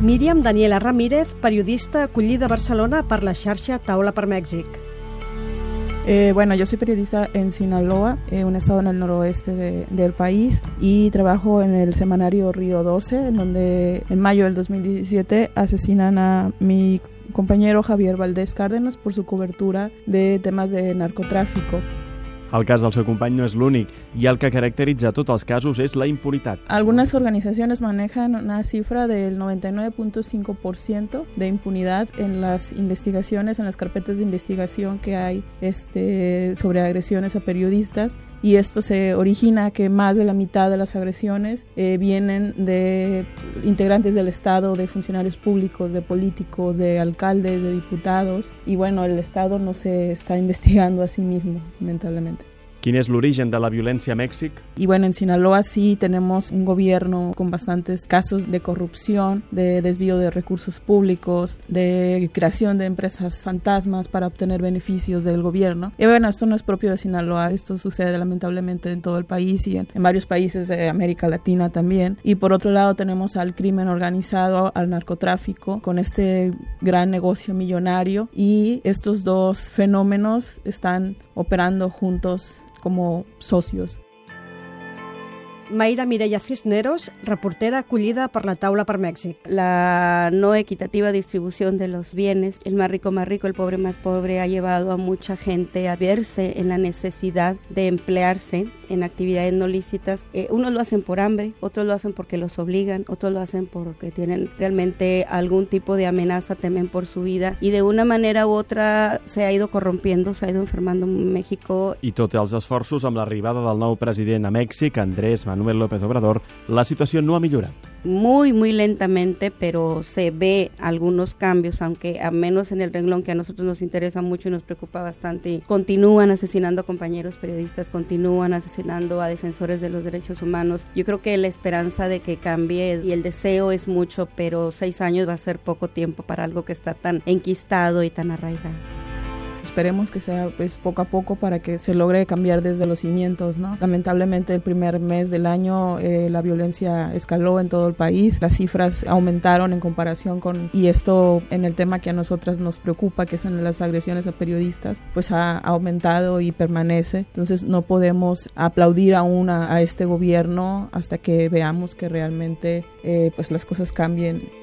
Míriam Daniela Ramírez, periodista acollida a Barcelona per la xarxa Taula per Mèxic. Bueno, yo soy periodista en Sinaloa, un estado en el noroeste del país, y trabajo en el semanario Río 12, en donde en mayo del 2017 asesinan a mi compañero Javier Valdés Cárdenas por su cobertura de temas de narcotráfico. El cas del seu company no és l'únic i el que caracteritza tots els casos és la impunitat. Algunas organizaciones manejan una cifra del 99.5% de impunidad en las investigaciones, en las carpetas de investigación que hay sobre agresiones a periodistas, y esto se origina que más de la mitad de las agresiones vienen de integrantes del Estado, de funcionarios públicos, de políticos, de alcaldes, de diputados, y bueno, el Estado no se está investigando a sí mismo, lamentablemente. Quin és l'origen de la violència a Mèxic? Y bueno, en Sinaloa sí tenemos un gobierno con bastantes casos de corrupción, de desvío de recursos públicos, de creación de empresas fantasmas para obtener beneficios del gobierno. Y bueno, esto no es propio de Sinaloa, esto sucede lamentablemente en todo el país y en varios países de América Latina también. Y por otro lado tenemos al crimen organizado, al narcotráfico, con este gran negocio millonario, y estos dos fenómenos están operando juntos como socios. Mayra Mireia Cisneros, reportera acollida per la Taula per Mèxic. La no equitativa distribución de los bienes, el más rico, el pobre más pobre, ha llevado a mucha gente a verse en la necesidad de emplearse en actividades no lícitas. Unos lo hacen por hambre, otros lo hacen porque los obligan, otros lo hacen porque tienen realmente algún tipo de amenaza, temen por su vida, y de una manera u otra se ha ido corrompiendo, se ha ido enfermando en México. I tot els esforços amb l'arribada del nou president a Mèxic, Andrés Manuel López Obrador, la situació no ha millorat. Muy lentamente, pero se ve algunos cambios, aunque a menos en el renglón que a nosotros nos interesa mucho y nos preocupa bastante. Continúan asesinando a compañeros periodistas, continúan asesinando a defensores de los derechos humanos. Yo creo que la esperanza de que cambie y el deseo es mucho, pero 6 años va a ser poco tiempo para algo que está tan enquistado y tan arraigado. Esperemos que sea pues poco a poco para que se logre cambiar desde los cimientos, ¿no? Lamentablemente el primer mes del año la violencia escaló en todo el país, las cifras aumentaron en comparación y esto en el tema que a nosotras nos preocupa, que son las agresiones a periodistas, pues ha aumentado y permanece. Entonces no podemos aplaudir aún a este gobierno hasta que veamos que realmente pues las cosas cambien.